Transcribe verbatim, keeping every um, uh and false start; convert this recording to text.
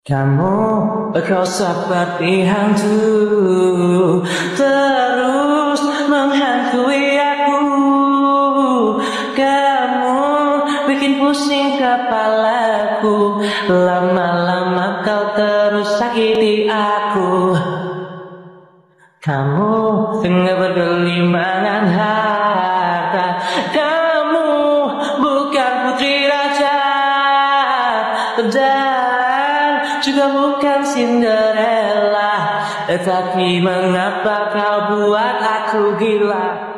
Kamu, kau seperti hantu, terus menghantui aku. Kamu bikin pusing kepalaku, lama-lama kau terus sakiti aku. Kamu tengah bergelimangan harta, kamu bukan putri raja, dan juga bukan Cinderella. Tetapi mengapa kau buat aku gila?